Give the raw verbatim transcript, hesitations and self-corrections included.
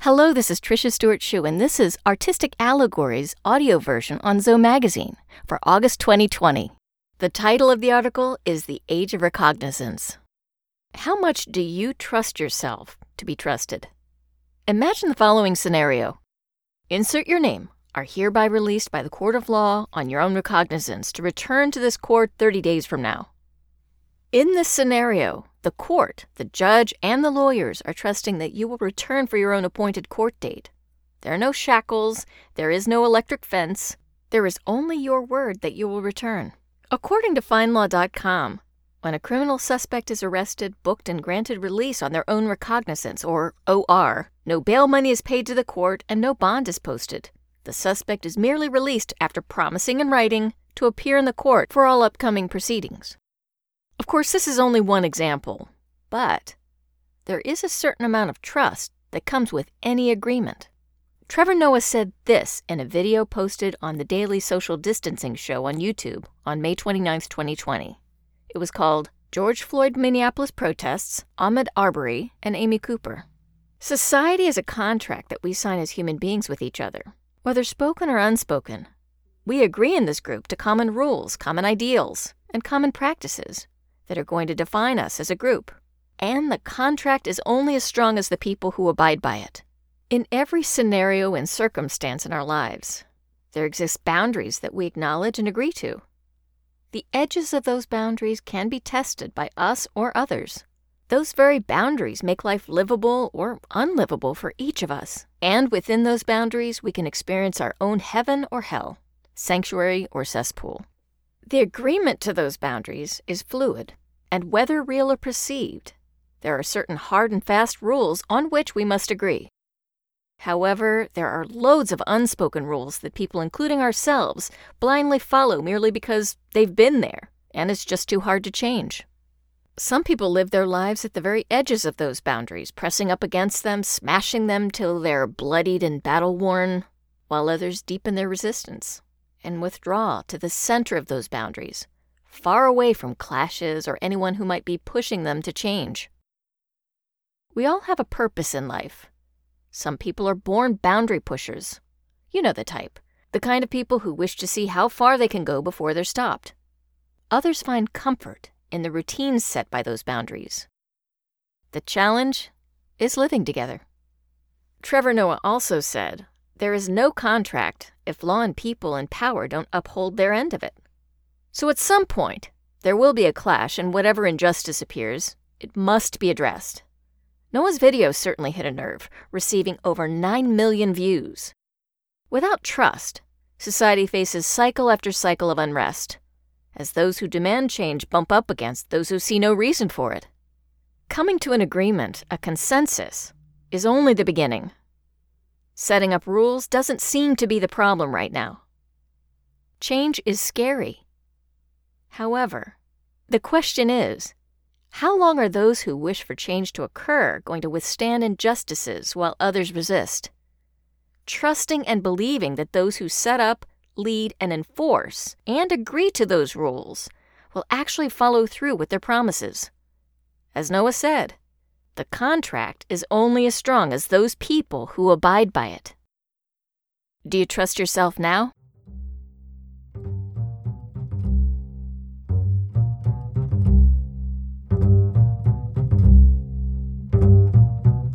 Hello, this is Tricia Stewart Shu, and this is Artistic Allegories audio version on Zoe Magazine for August twenty twenty. The title of the article is The Age of Recognizance. How much do you trust yourself to be trusted? Imagine the following scenario. Insert your name are hereby released by the court of law on your own recognizance to return to this court thirty days from now. In this scenario, the court, the judge, and the lawyers are trusting that you will return for your own appointed court date. There are no shackles, there is no electric fence, there is only your word that you will return. According to Find Law dot com, when a criminal suspect is arrested, booked, and granted release on their own recognizance, or O R, no bail money is paid to the court and no bond is posted. The suspect is merely released after promising in writing to appear in the court for all upcoming proceedings. Of course, this is only one example, but there is a certain amount of trust that comes with any agreement. Trevor Noah said this in a video posted on the Daily Social Distancing Show on YouTube on May twenty-ninth, twenty twenty. It was called George Floyd Minneapolis Protests, Ahmaud Arbery, and Amy Cooper. Society is a contract that we sign as human beings with each other, whether spoken or unspoken. We agree in this group to common rules, common ideals, and common practices that are going to define us as a group. And the contract is only as strong as the people who abide by it. In every scenario and circumstance in our lives, there exist boundaries that we acknowledge and agree to. The edges of those boundaries can be tested by us or others. Those very boundaries make life livable or unlivable for each of us. And within those boundaries, we can experience our own heaven or hell, sanctuary or cesspool. The agreement to those boundaries is fluid, and whether real or perceived, there are certain hard and fast rules on which we must agree. However, there are loads of unspoken rules that people, including ourselves, blindly follow merely because they've been there, and it's just too hard to change. Some people live their lives at the very edges of those boundaries, pressing up against them, smashing them till they're bloodied and battle-worn, while others deepen their resistance and withdraw to the center of those boundaries, far away from clashes or anyone who might be pushing them to change. We all have a purpose in life. Some people are born boundary pushers. You know the type, the kind of people who wish to see how far they can go before they're stopped. Others find comfort in the routines set by those boundaries. The challenge is living together. Trevor Noah also said, there is no contract if law and people in power don't uphold their end of it. So at some point, there will be a clash, and whatever injustice appears, it must be addressed. Noah's video certainly hit a nerve, receiving over nine million views. Without trust, society faces cycle after cycle of unrest, as those who demand change bump up against those who see no reason for it. Coming to an agreement, a consensus, is only the beginning. Setting up rules doesn't seem to be the problem right now. Change is scary. However, the question is, how long are those who wish for change to occur going to withstand injustices while others resist? Trusting and believing that those who set up, lead, and enforce, and agree to those rules will actually follow through with their promises. As Noah said, the contract is only as strong as those people who abide by it. Do you trust yourself now?